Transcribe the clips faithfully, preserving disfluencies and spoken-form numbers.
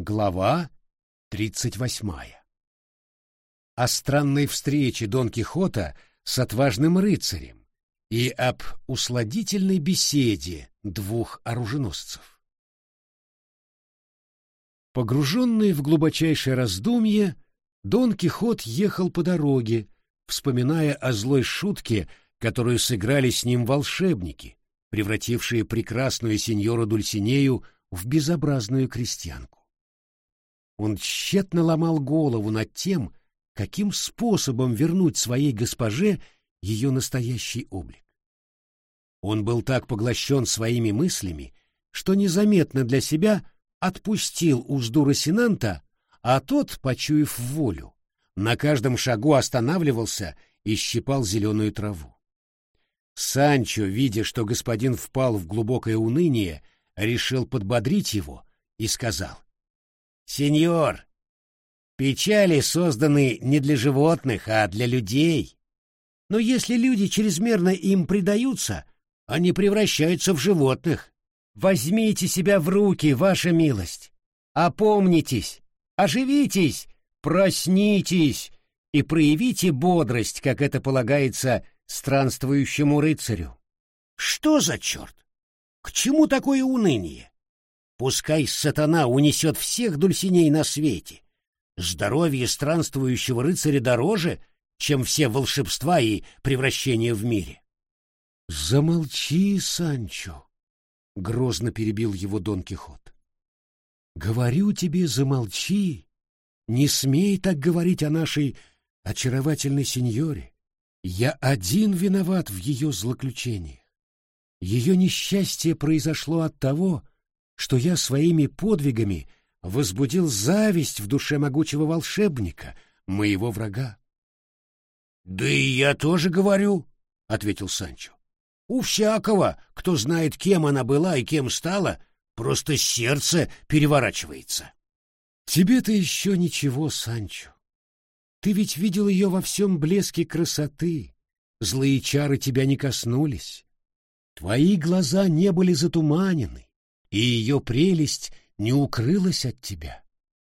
Глава тридцать восьмая. О странной встрече Дон Кихота с отважным рыцарем и об усладительной беседе двух оруженосцев. Погруженный в глубочайшее раздумье, Дон Кихот ехал по дороге, вспоминая о злой шутке, которую сыграли с ним волшебники, превратившие прекрасную сеньору Дульсинею в безобразную крестьянку. Он тщетно ломал голову над тем, каким способом вернуть своей госпоже ее настоящий облик. Он был так поглощен своими мыслями, что незаметно для себя отпустил узду Росинанта, а тот, почуяв волю, на каждом шагу останавливался и щипал зеленую траву. Санчо, видя, что господин впал в глубокое уныние, решил подбодрить его и сказал: «Сеньор, печали созданы не для животных, а для людей. Но если люди чрезмерно им предаются, они превращаются в животных. Возьмите себя в руки, ваша милость. Опомнитесь, оживитесь, проснитесь и проявите бодрость, как это полагается странствующему рыцарю. Что за черт? К чему такое уныние? Пускай сатана унесет всех Дульсиней на свете. Здоровье странствующего рыцаря дороже, чем все волшебства и превращения в мире. — Замолчи, Санчо, — грозно перебил его Дон Кихот. — Говорю тебе, замолчи. Не смей так говорить о нашей очаровательной сеньоре. Я один виноват в ее злоключениях. Ее несчастье произошло от того, что я своими подвигами возбудил зависть в душе могучего волшебника, моего врага. — Да и я тоже говорю, — ответил Санчо. — У всякого, кто знает, кем она была и кем стала, просто сердце переворачивается. — Тебе-то еще ничего, Санчо. Ты ведь видел ее во всем блеске красоты, злые чары тебя не коснулись. Твои глаза не были затуманены, и ее прелесть не укрылась от тебя.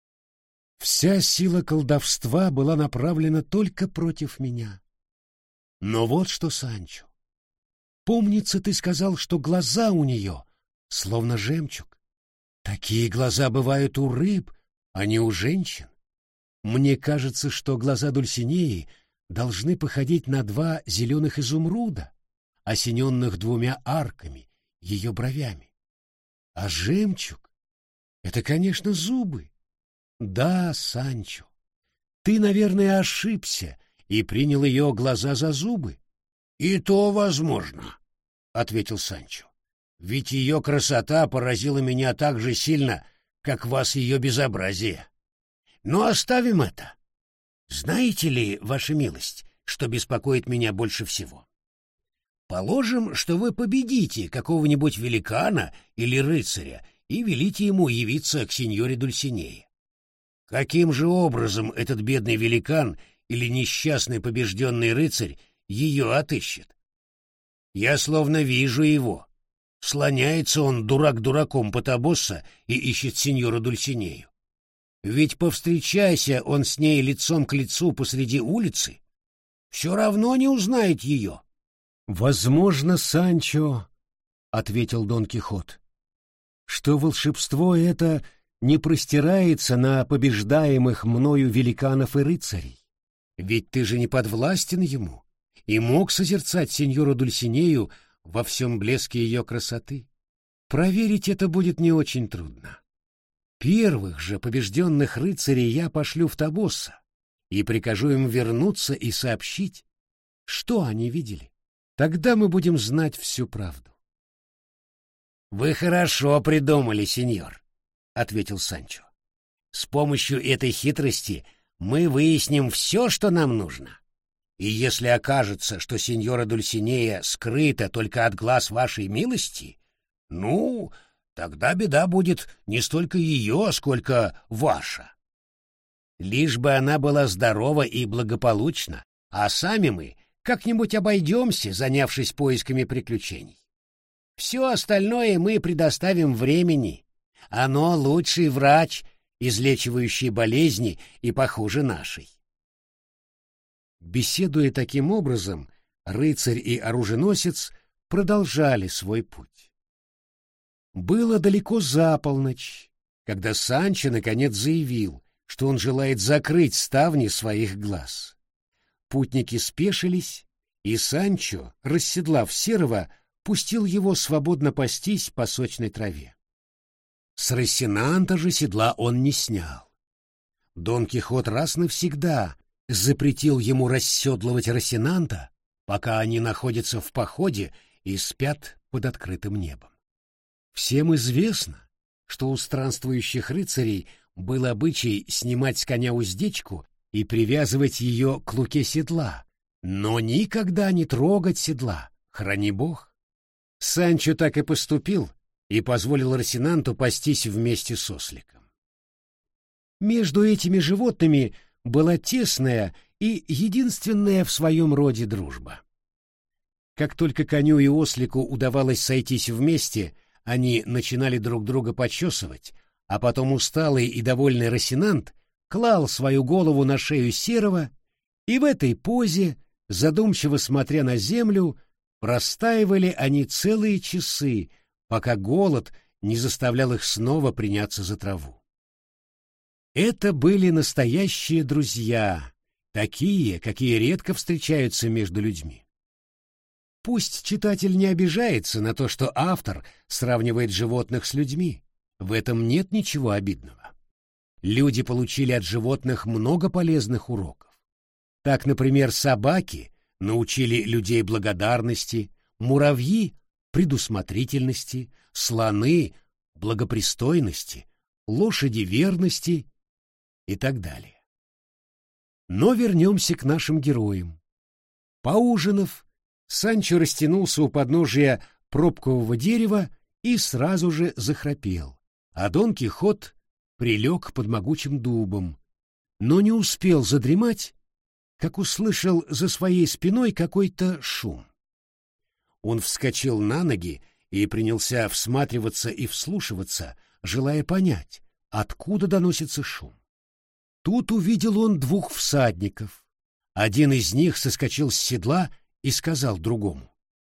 Вся сила колдовства была направлена только против меня. Но вот что, Санчо, помнится, ты сказал, что глаза у нее словно жемчуг. Такие глаза бывают у рыб, а не у женщин. Мне кажется, что глаза Дульсинеи должны походить на два зеленых изумруда, осененных двумя арками, ее бровями. А жемчуг — это, конечно, зубы. Да, Санчо, ты, наверное, ошибся и принял ее глаза за зубы. — И то возможно, — ответил Санчо. — Ведь ее красота поразила меня так же сильно, как вас ее безобразие. Но оставим это. Знаете ли, ваша милость, что беспокоит меня больше всего? Положим, что вы победите какого-нибудь великана или рыцаря и велите ему явиться к сеньоре Дульсинее. Каким же образом этот бедный великан или несчастный побежденный рыцарь ее отыщет? Я словно вижу его. Слоняется он дурак дураком по Тобосса и ищет сеньору Дульсинею. Ведь повстречайся он с ней лицом к лицу посреди улицы, все равно не узнает ее. — Возможно, Санчо, — ответил Дон Кихот, — что волшебство это не простирается на побеждаемых мною великанов и рыцарей. Ведь ты же не подвластен ему и мог созерцать сеньору Дульсинею во всем блеске ее красоты. Проверить это будет не очень трудно. Первых же побежденных рыцарей я пошлю в Тобосса и прикажу им вернуться и сообщить, что они видели. Тогда мы будем знать всю правду. — Вы хорошо придумали, сеньор, — ответил Санчо. — С помощью этой хитрости мы выясним все, что нам нужно. И если окажется, что сеньора Дульсинея скрыта только от глаз вашей милости, ну, тогда беда будет не столько ее, сколько ваша. Лишь бы она была здорова и благополучна, а сами мы как-нибудь обойдемся, занявшись поисками приключений. Все остальное мы предоставим времени. Оно лучший врач, излечивающей болезни и похуже нашей. Беседуя таким образом, рыцарь и оруженосец продолжали свой путь. Было далеко за полночь, когда Санчо наконец заявил, что он желает закрыть ставни своих глаз. Путники спешились, и Санчо, расседлав Серого, пустил его свободно пастись по сочной траве. С Росинанта же седла он не снял. Дон Кихот раз навсегда запретил ему расседлывать Росинанта, пока они находятся в походе и спят под открытым небом. Всем известно, что у странствующих рыцарей был обычай снимать с коня уздечку и привязывать ее к луке седла, но никогда не трогать седла, храни бог. Санчо так и поступил и позволил Росинанту пастись вместе с осликом. Между этими животными была тесная и единственная в своем роде дружба. Как только коню и ослику удавалось сойтись вместе, они начинали друг друга почесывать, а потом усталый и довольный Росинант клал свою голову на шею Серого, и в этой позе, задумчиво смотря на землю, простаивали они целые часы, пока голод не заставлял их снова приняться за траву. Это были настоящие друзья, такие, какие редко встречаются между людьми. Пусть читатель не обижается на то, что автор сравнивает животных с людьми. В этом нет ничего обидного. Люди получили от животных много полезных уроков. Так, например, собаки научили людей благодарности, муравьи — предусмотрительности, слоны — благопристойности, лошади — верности и так далее. Но вернемся к нашим героям. Поужинав, Санчо растянулся у подножия пробкового дерева и сразу же захрапел, а Дон Кихот прилег под могучим дубом, но не успел задремать, как услышал за своей спиной какой-то шум. Он вскочил на ноги и принялся всматриваться и вслушиваться, желая понять, откуда доносится шум. Тут увидел он двух всадников. Один из них соскочил с седла и сказал другому: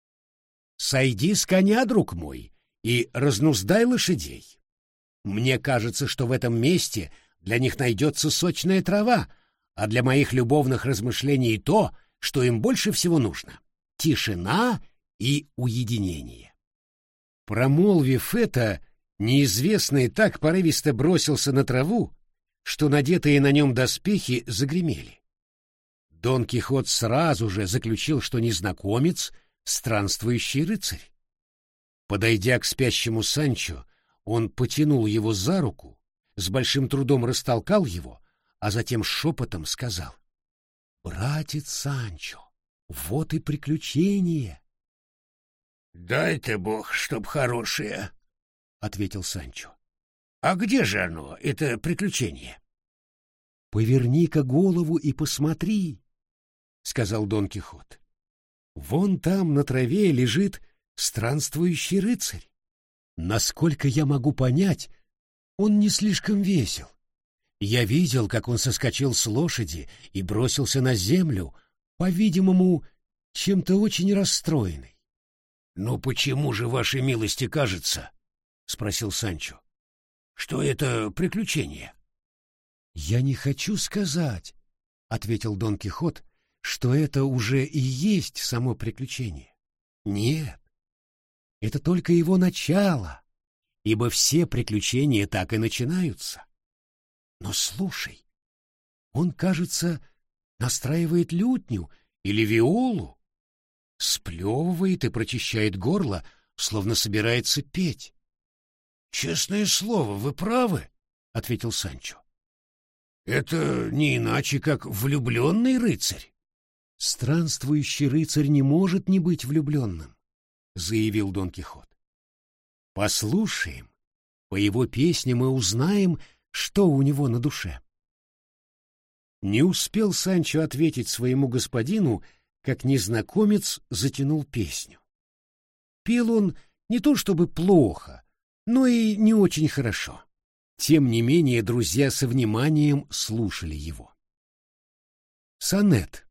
«Сойди с коня, друг мой, и разнуздай лошадей. Мне кажется, что в этом месте для них найдется сочная трава, а для моих любовных размышлений то, что им больше всего нужно — тишина и уединение». Промолвив это, неизвестный так порывисто бросился на траву, что надетые на нем доспехи загремели. Дон Кихот сразу же заключил, что незнакомец — странствующий рыцарь. Подойдя к спящему Санчо, он потянул его за руку, с большим трудом растолкал его, а затем шепотом сказал: «Братец Санчо, вот и приключение». «Дай-то бог, чтоб хорошее», — ответил Санчо. «А где же оно, это приключение?» «Поверни-ка голову и посмотри», — сказал Дон Кихот. «Вон там на траве лежит странствующий рыцарь. Насколько я могу понять, он не слишком весел. Я видел, как он соскочил с лошади и бросился на землю, по-видимому, чем-то очень расстроенный». «Ну почему же, вашей милости, кажется, — спросил Санчо, — что это приключение?» «Я не хочу сказать, — ответил Дон Кихот, — что это уже и есть само приключение. Нет, это только его начало, ибо все приключения так и начинаются. Но слушай, он, кажется, настраивает лютню или виолу, сплевывает и прочищает горло, словно собирается петь». «Честное слово, вы правы, — ответил Санчо. Это не иначе, как влюбленный рыцарь». «Странствующий рыцарь не может не быть влюбленным», — заявил Дон Кихот. «Послушаем, по его песне мы узнаем, что у него на душе». Не успел Санчо ответить своему господину, как незнакомец затянул песню. Пел он не то чтобы плохо, но и не очень хорошо. Тем не менее, друзья со вниманием слушали его. Сонет.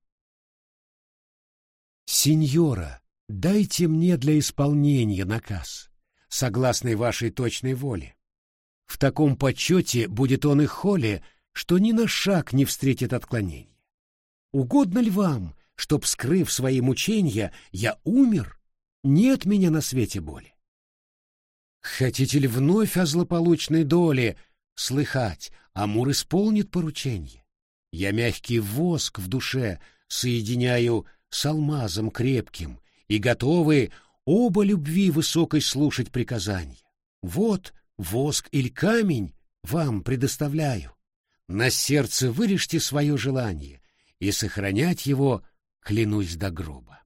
«Синьора, дайте мне для исполнения наказ, согласный вашей точной воле. В таком почете будет он и холе, что ни на шаг не встретит отклонения. Угодно ли вам, чтоб, скрыв свои мучения, я умер? Нет меня на свете боли. Хотите ли вновь о злополучной доле слыхать? Амур исполнит порученье. Я мягкий воск в душе соединяю с алмазом крепким, и готовы оба любви высокой слушать приказания. Вот воск или камень вам предоставляю. На сердце вырежьте свое желание, и сохранять его клянусь до гроба».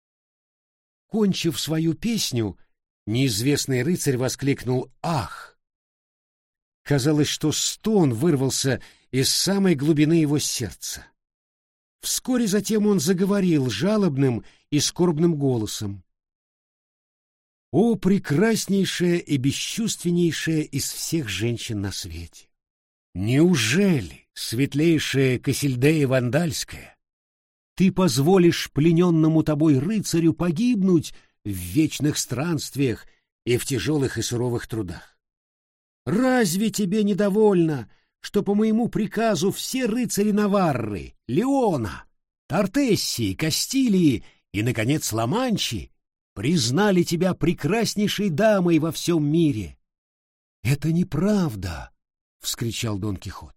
Кончив свою песню, неизвестный рыцарь воскликнул «Ах!». Казалось, что стон вырвался из самой глубины его сердца. Вскоре затем он заговорил жалобным и скорбным голосом: «О, прекраснейшая и бесчувственнейшая из всех женщин на свете! Неужели, светлейшая Кассильдея Вандальская, ты позволишь плененному тобой рыцарю погибнуть в вечных странствиях и в тяжелых и суровых трудах? Разве тебе недовольно, что по моему приказу все рыцари Наварры, Леона, Тартессии, Кастилии и, наконец, Ла-Манчи признали тебя прекраснейшей дамой во всем мире?» «Это неправда!» — вскричал Дон Кихот.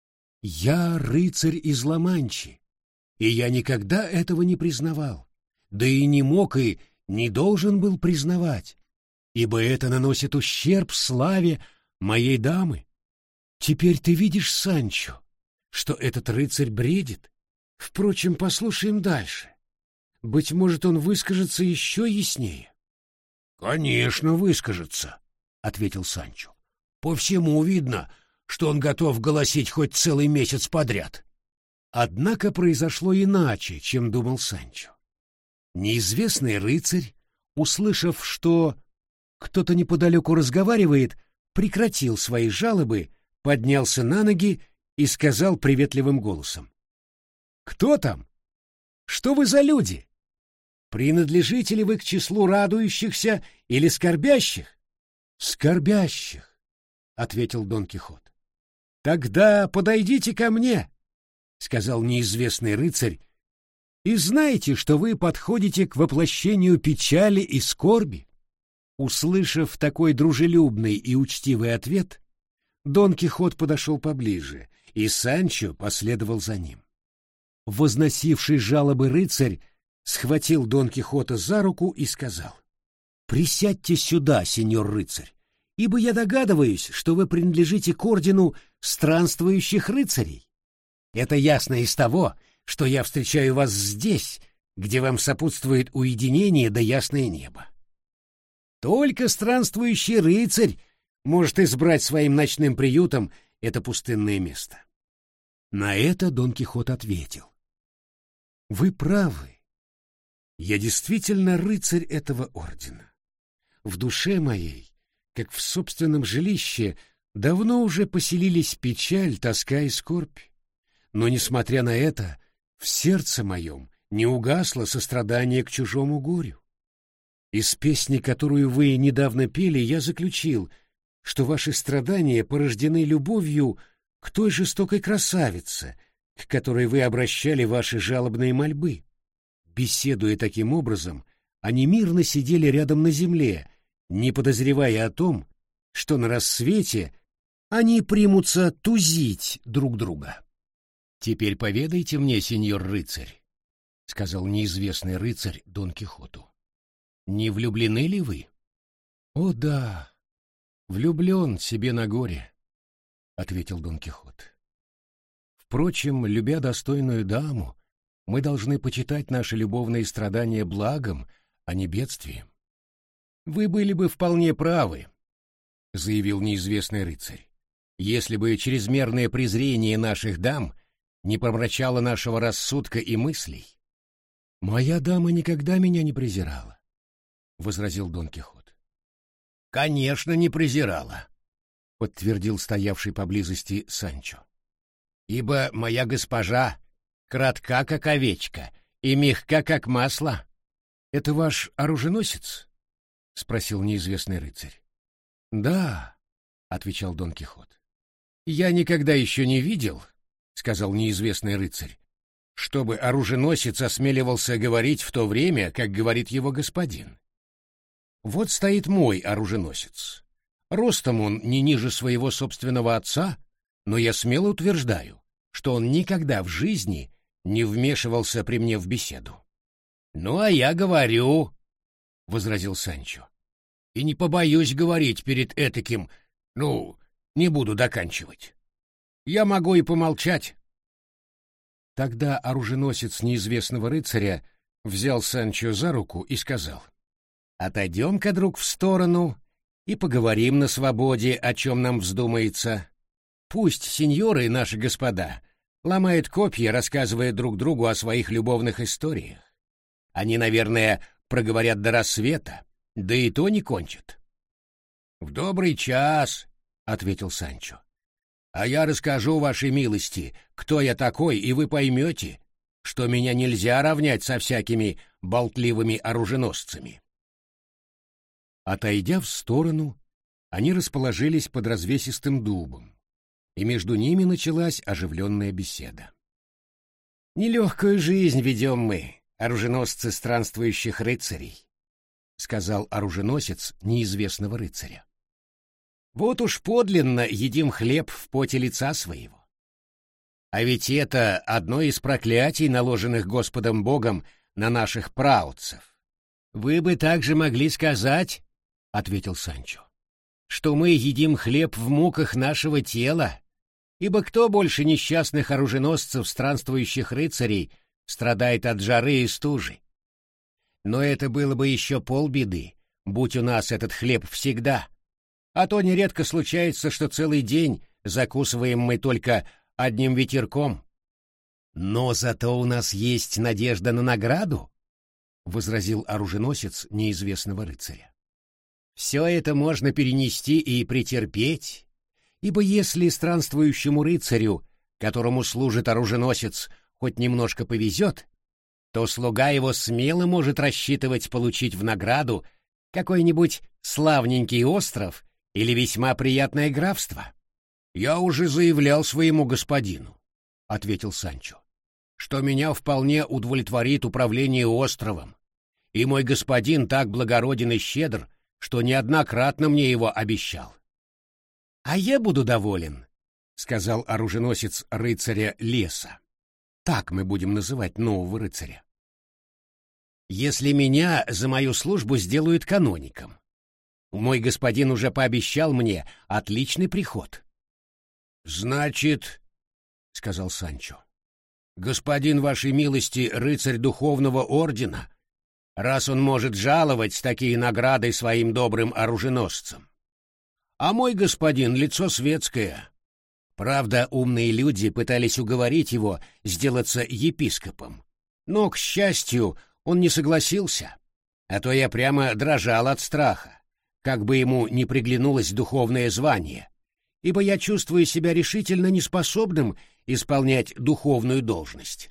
«Я рыцарь из Ла-Манчи, и я никогда этого не признавал, да и не мог и не должен был признавать, ибо это наносит ущерб славе моей дамы. Теперь ты видишь, Санчо, что этот рыцарь бредит. Впрочем, послушаем дальше. Быть может, он выскажется еще яснее». «Конечно, выскажется», — ответил Санчо. «По всему видно, что он готов голосить хоть целый месяц подряд». Однако произошло иначе, чем думал Санчо. Неизвестный рыцарь, услышав, что кто-то неподалеку разговаривает, прекратил свои жалобы, поднялся на ноги и сказал приветливым голосом: «Кто там? Что вы за люди? Принадлежите ли вы к числу радующихся или скорбящих?» «Скорбящих», — ответил Дон Кихот. «Тогда подойдите ко мне», — сказал неизвестный рыцарь, «и знайте, что вы подходите к воплощению печали и скорби». Услышав такой дружелюбный и учтивый ответ, Дон Кихот подошел поближе, и Санчо последовал за ним. Возносивший жалобы рыцарь схватил Дон Кихота за руку и сказал: «Присядьте сюда, сеньор рыцарь, ибо я догадываюсь, что вы принадлежите к ордену странствующих рыцарей. Это ясно из того, что я встречаю вас здесь, где вам сопутствует уединение да ясное небо. Только странствующий рыцарь может избрать своим ночным приютом это пустынное место». На это Дон Кихот ответил: «Вы правы. Я действительно рыцарь этого ордена. В душе моей, как в собственном жилище, давно уже поселились печаль, тоска и скорбь. Но, несмотря на это, в сердце моем не угасло сострадание к чужому горю. Из песни, которую вы недавно пели, я заключил, что ваши страдания порождены любовью к той жестокой красавице, к которой вы обращали ваши жалобные мольбы. Беседуя таким образом, они мирно сидели рядом на земле, не подозревая о том, что на рассвете они примутся тузить друг друга. «Теперь поведайте мне, сеньор рыцарь», — сказал неизвестный рыцарь Дон Кихоту, — «не влюблены ли вы?» «О да, влюблен себе на горе», — ответил Дон Кихот. «Впрочем, любя достойную даму, мы должны почитать наши любовные страдания благом, а не бедствием». «Вы были бы вполне правы», — заявил неизвестный рыцарь, «если бы чрезмерное презрение наших дам не помрачало нашего рассудка и мыслей». «Моя дама никогда меня не презирала», — возразил Дон Кихот. «Конечно, не презирала», подтвердил стоявший поблизости Санчо. Ибо моя госпожа кратка, как овечка, и мягка, как масло. Это ваш оруженосец? — спросил неизвестный рыцарь. — Да, — отвечал Дон Кихот. — Я никогда еще не видел, — сказал неизвестный рыцарь, — чтобы оруженосец осмеливался говорить в то время, как говорит его господин. Вот стоит мой оруженосец. Ростом он не ниже своего собственного отца, но я смело утверждаю, что он никогда в жизни не вмешивался при мне в беседу. — Ну, а я говорю, — возразил Санчо, — и не побоюсь говорить перед этаким, ну, не буду доканчивать. Я могу и помолчать. Тогда оруженосец неизвестного рыцаря взял Санчо за руку и сказал: «Отойдем-ка, друг, в сторону и поговорим на свободе, о чем нам вздумается. Пусть сеньоры, наши господа, ломают копья, рассказывая друг другу о своих любовных историях. Они, наверное, проговорят до рассвета, да и то не кончат». «В добрый час», — ответил Санчо. «А я расскажу вашей милости, кто я такой, и вы поймете, что меня нельзя равнять со всякими болтливыми оруженосцами». Отойдя в сторону, они расположились под развесистым дубом, и между ними началась оживленная беседа. «Нелегкую жизнь ведем мы, оруженосцы странствующих рыцарей», — сказал оруженосец неизвестного рыцаря. «Вот уж подлинно едим хлеб в поте лица своего. А ведь это одно из проклятий, наложенных Господом Богом на наших праотцев. Вы бы также могли сказать, — ответил Санчо, — что мы едим хлеб в муках нашего тела, ибо кто больше несчастных оруженосцев странствующих рыцарей страдает от жары и стужи? Но это было бы еще полбеды, будь у нас этот хлеб всегда. А то нередко случается, что целый день закусываем мы только одним ветерком. Но зато у нас есть надежда на награду, — возразил оруженосец неизвестного рыцаря. Все это можно перенести и претерпеть, ибо если странствующему рыцарю, которому служит оруженосец, хоть немножко повезет, то слуга его смело может рассчитывать получить в награду какой-нибудь славненький остров или весьма приятное графство. — Я уже заявлял своему господину, — ответил Санчо, — что меня вполне удовлетворит управление островом, и мой господин так благороден и щедр, что неоднократно мне его обещал. — А я буду доволен, — сказал оруженосец рыцаря леса. Так мы будем называть нового рыцаря. — Если меня за мою службу сделают каноником. Мой господин уже пообещал мне отличный приход. — Значит, — сказал Санчо, — господин вашей милости рыцарь духовного ордена, раз он может жаловать такие награды своим добрым оруженосцам. А мой господин — лицо светское. Правда, умные люди пытались уговорить его сделаться епископом, но, к счастью, он не согласился, а то я прямо дрожал от страха, как бы ему не приглянулось духовное звание, ибо я чувствую себя решительно неспособным исполнять духовную должность.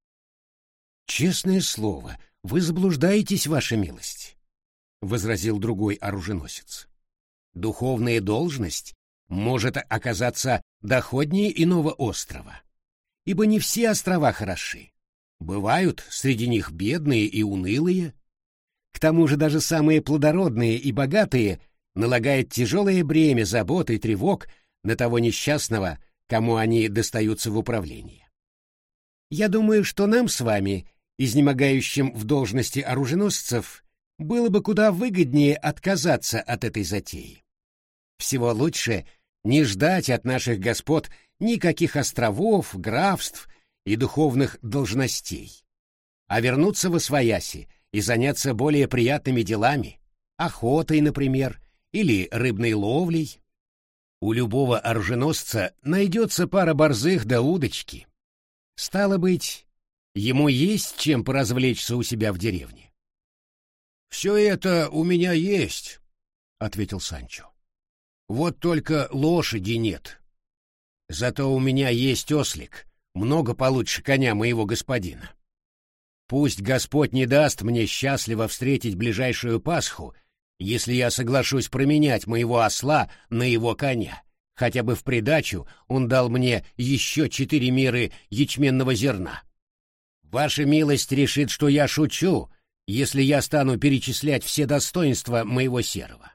«Честное слово, вы заблуждаетесь, ваша милость», — возразил другой оруженосец. «Духовная должность может оказаться доходнее иного острова, ибо не все острова хороши. Бывают среди них бедные и унылые. К тому же даже самые плодородные и богатые налагают тяжелое бремя забот и тревог на того несчастного, кому они достаются в управлении. Я думаю, что нам с вами, изнемогающим в должности оруженосцев, было бы куда выгоднее отказаться от этой затеи. Всего лучше не ждать от наших господ никаких островов, графств и духовных должностей, а вернуться восвояси и заняться более приятными делами, охотой, например, или рыбной ловлей. У любого оруженосца найдется пара борзых да удочки. Стало быть, ему есть чем поразвлечься у себя в деревне. — Все это у меня есть, — ответил Санчо. Вот только лошади нет. Зато у меня есть ослик, много получше коня моего господина. Пусть Господь не даст мне счастливо встретить ближайшую Пасху, если я соглашусь променять моего осла на его коня. Хотя бы в придачу он дал мне еще четыре меры ячменного зерна. Ваша милость решит, что я шучу, если я стану перечислять все достоинства моего серого.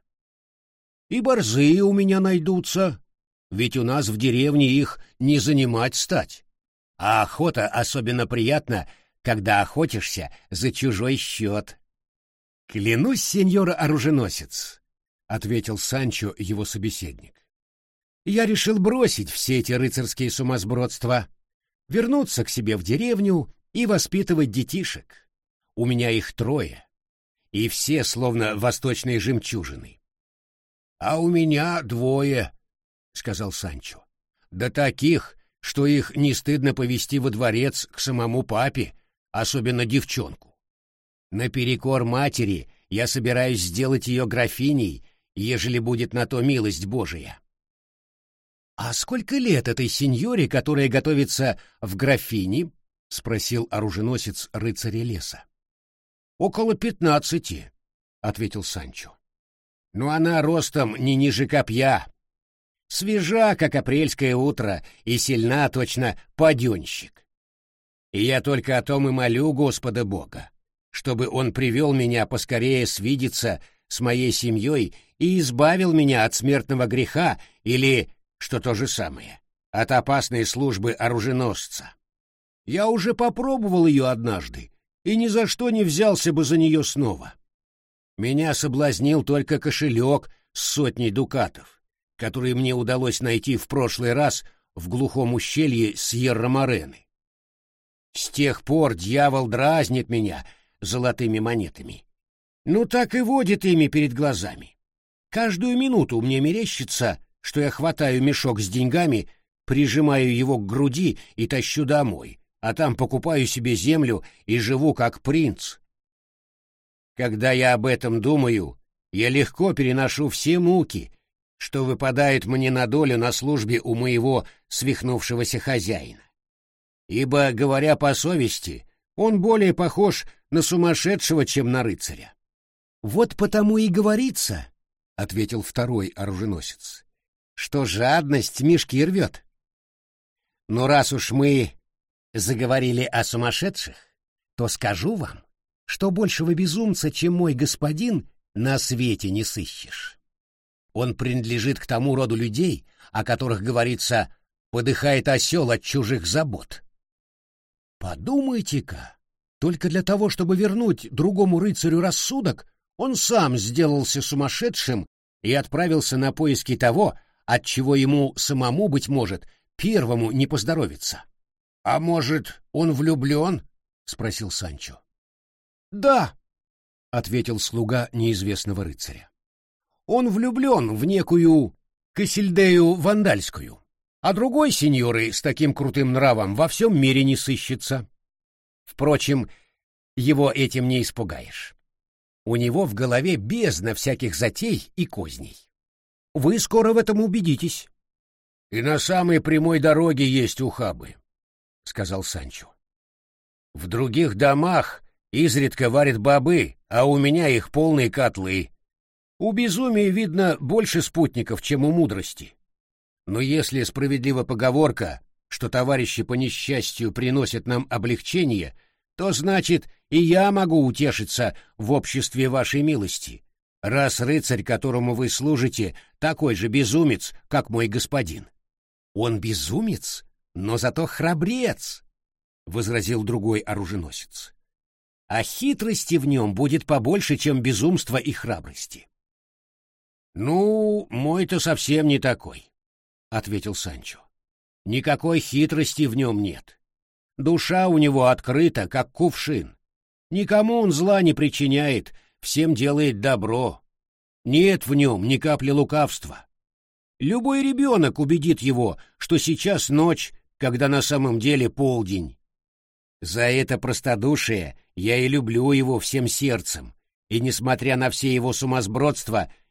И борзые у меня найдутся, ведь у нас в деревне их не занимать стать. А охота особенно приятна, когда охотишься за чужой счет. — Клянусь, сеньор-оруженосец, — ответил Санчо его собеседник. — Я решил бросить все эти рыцарские сумасбродства, вернуться к себе в деревню и воспитывать детишек. У меня их трое, и все словно восточные жемчужины. — А у меня двое, — сказал Санчо. — Да таких, что их не стыдно повести во дворец к самому папе, особенно девчонку. Наперекор матери я собираюсь сделать ее графиней, ежели будет на то милость Божия. — А сколько лет этой сеньоре, которая готовится в графини? — спросил оруженосец рыцаря леса. — Около пятнадцати, — ответил Санчо. — Но она ростом не ниже копья, свежа, как апрельское утро, и сильна точно паденщик. И я только о том и молю Господа Бога, чтобы он привел меня поскорее свидеться с моей семьей и избавил меня от смертного греха или, что то же самое, от опасной службы оруженосца. Я уже попробовал ее однажды и ни за что не взялся бы за нее снова. Меня соблазнил только кошелек с сотней дукатов, который мне удалось найти в прошлый раз в глухом ущелье Сьерра-Морены. С тех пор дьявол дразнит меня золотыми монетами. Ну так и водит ими перед глазами. Каждую минуту мне мерещится, что я хватаю мешок с деньгами, прижимаю его к груди и тащу домой, а там покупаю себе землю и живу как принц. Когда я об этом думаю, я легко переношу все муки, что выпадают мне на долю на службе у моего свихнувшегося хозяина. Ибо, говоря по совести, он более похож на сумасшедшего, чем на рыцаря. — Вот потому и говорится, — ответил второй оруженосец, — что жадность мешки рвет. Но раз уж мы заговорили о сумасшедших, то скажу вам, что большего безумца, чем мой господин, на свете не сыщешь. Он принадлежит к тому роду людей, о которых говорится «подыхает осел от чужих забот». Подумайте-ка, только для того, чтобы вернуть другому рыцарю рассудок, он сам сделался сумасшедшим и отправился на поиски того, от чего ему самому, быть может, первому не поздоровится. — А может, он влюблен? — спросил Санчо. — Да, — ответил слуга неизвестного рыцаря. — Он влюблен в некую Кассильдею Вандальскую. А другой сеньоры с таким крутым нравом во всем мире не сыщется. Впрочем, его этим не испугаешь. У него в голове бездна всяких затей и козней. Вы скоро в этом убедитесь. — И на самой прямой дороге есть ухабы, — сказал Санчо. — В других домах изредка варят бобы, а у меня их полные котлы. У безумия, видно, больше спутников, чем у мудрости. Но если справедлива поговорка, что товарищи по несчастью приносят нам облегчение, то значит и я могу утешиться в обществе вашей милости, раз рыцарь, которому вы служите, такой же безумец, как мой господин. — Он безумец, но зато храбрец, — возразил другой оруженосец. — А хитрости в нем будет побольше, чем безумства и храбрости. — Ну, мой-то совсем не такой, — ответил Санчо. — Никакой хитрости в нем нет. Душа у него открыта, как кувшин. Никому он зла не причиняет, всем делает добро. Нет в нем ни капли лукавства. Любой ребенок убедит его, что сейчас ночь, когда на самом деле полдень. За это простодушие я и люблю его всем сердцем, и, несмотря на все его сумасбродство,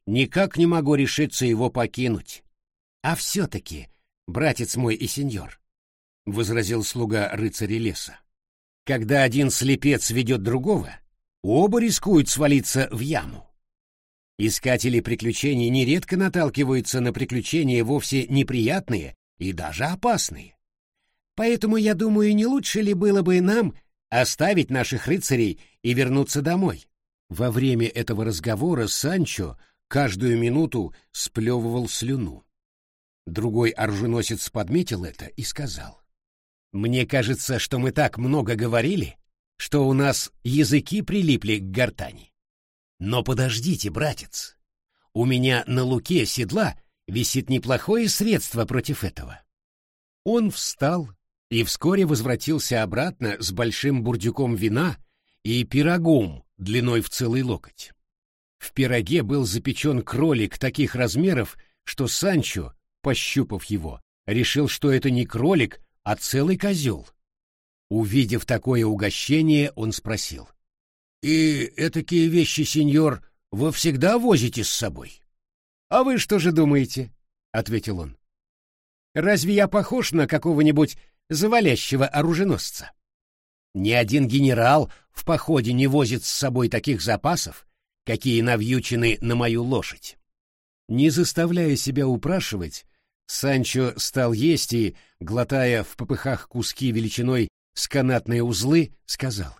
Никак не могу решиться его покинуть. — А все-таки, братец мой и сеньор, — возразил слуга рыцаря леса, — когда один слепец ведет другого, оба рискуют свалиться в яму. Искатели приключений нередко наталкиваются на приключения вовсе неприятные и даже опасные. Поэтому, я думаю, не лучше ли было бы нам оставить наших рыцарей и вернуться домой? Во время этого разговора Санчо каждую минуту сплевывал слюну. Другой оруженосец подметил это и сказал: «Мне кажется, что мы так много говорили, что у нас языки прилипли к гортани. Но подождите, братец, у меня на луке седла висит неплохое средство против этого». Он встал и вскоре возвратился обратно с большим бурдюком вина и пирогом длиной в целый локоть. В пироге был запечен кролик таких размеров, что Санчо, пощупав его, решил, что это не кролик, а целый козел. Увидев такое угощение, он спросил: «И этакие вещи, сеньор, вы всегда возите с собой?» «А вы что же думаете?» — ответил он. «Разве я похож на какого-нибудь завалящего оруженосца? Ни один генерал в походе не возит с собой таких запасов, какие навьючены на мою лошадь». Не заставляя себя упрашивать, Санчо стал есть и, глотая в попыхах куски величиной с канатные узлы, сказал: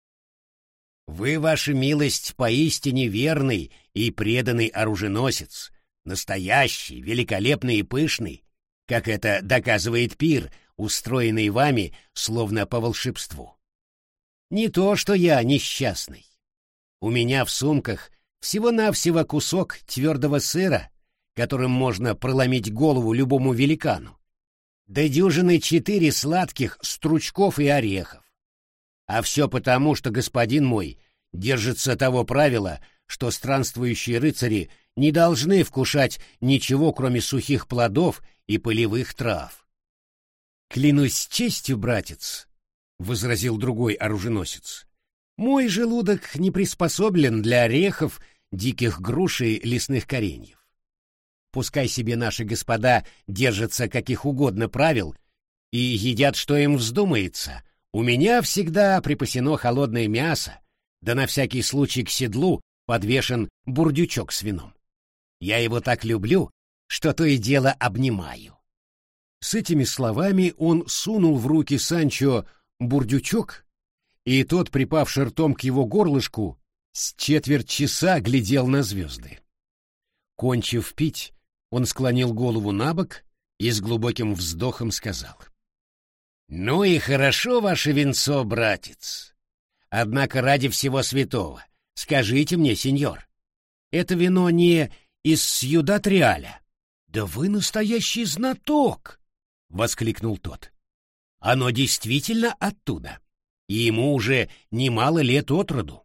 «Вы, ваша милость, поистине верный и преданный оруженосец, настоящий, великолепный и пышный, как это доказывает пир, устроенный вами словно по волшебству. Не то, что я несчастный. У меня в сумках всего-навсего кусок твердого сыра, которым можно проломить голову любому великану, да дюжины четыре сладких стручков и орехов. А все потому, что господин мой держится того правила, что странствующие рыцари не должны вкушать ничего, кроме сухих плодов и полевых трав». «Клянусь честью, братец», — возразил другой оруженосец, — «мой желудок не приспособлен для орехов, диких груш и лесных кореньев. Пускай себе наши господа держатся каких угодно правил и едят, что им вздумается. У меня всегда припасено холодное мясо, да на всякий случай к седлу подвешен бурдючок с вином. Я его так люблю, что то и дело обнимаю». С этими словами он сунул в руки Санчо бурдючок, и тот, припавший ртом к его горлышку, с четверть часа глядел на звезды. Кончив пить, он склонил голову набок и с глубоким вздохом сказал: «Ну и хорошо ваше винцо, братец. Однако ради всего святого, скажите мне, сеньор, это вино не из Сьюдад-Реаля?» «Да вы настоящий знаток!» — воскликнул тот. «Оно действительно оттуда, и ему уже немало лет от роду».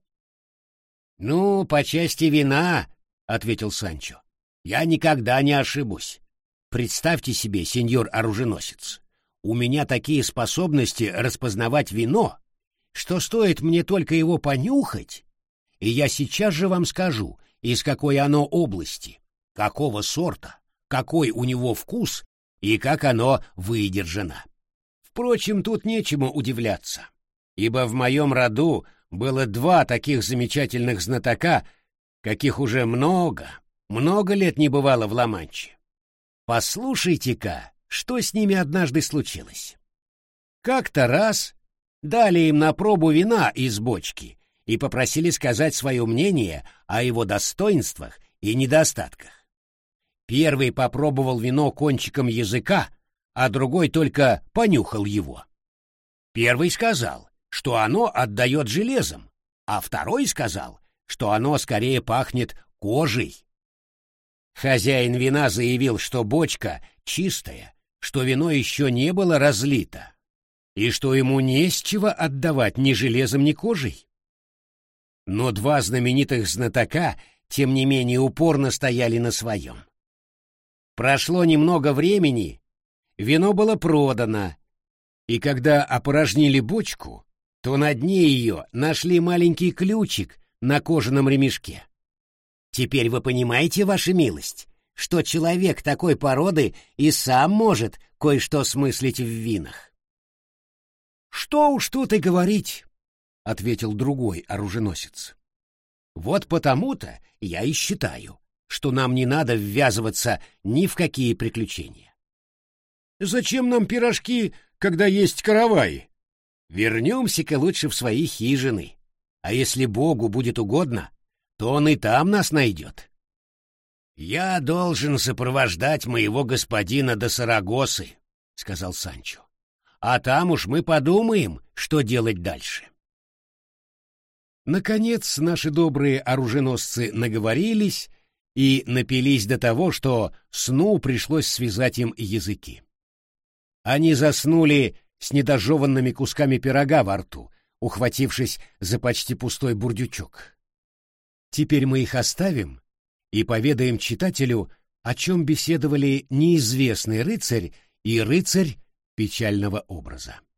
«Ну, по части вина, — ответил Санчо, — я никогда не ошибусь. Представьте себе, сеньор-оруженосец, у меня такие способности распознавать вино, что стоит мне только его понюхать, и я сейчас же вам скажу, из какой оно области, какого сорта, какой у него вкус и как оно выдержано. Впрочем, тут нечему удивляться, ибо в моем роду было два таких замечательных знатока, каких уже много, много лет не бывало в Ла-Манче. Послушайте-ка, что с ними однажды случилось. Как-то раз дали им на пробу вина из бочки и попросили сказать свое мнение о его достоинствах и недостатках. Первый попробовал вино кончиком языка, а другой только понюхал его. Первый сказал, что оно отдает железом, а второй сказал, что оно скорее пахнет кожей. Хозяин вина заявил, что бочка чистая, что вино еще не было разлито, и что ему не с чего отдавать ни железом, ни кожей. Но два знаменитых знатока, тем не менее, упорно стояли на своем. Прошло немного времени, вино было продано, и когда опорожнили бочку, то на дне ее нашли маленький ключик на кожаном ремешке. Теперь вы понимаете, ваша милость, что человек такой породы и сам может кое-что смыслить в винах. Что уж тут и говорить, — ответил другой оруженосец. Вот потому-то я и считаю, что нам не надо ввязываться ни в какие приключения. Зачем нам пирожки, когда есть каравай? Вернемся-ка лучше в свои хижины, а если Богу будет угодно, то он и там нас найдет. Я должен сопровождать моего господина до Сарагосы, — сказал Санчо, — а там уж мы подумаем, что делать дальше. Наконец наши добрые оруженосцы наговорились и напились до того, что сну пришлось связать им языки. Они заснули с недожеванными кусками пирога во рту, ухватившись за почти пустой бурдючок. Теперь мы их оставим и поведаем читателю, о чем беседовали неизвестный рыцарь и рыцарь печального образа.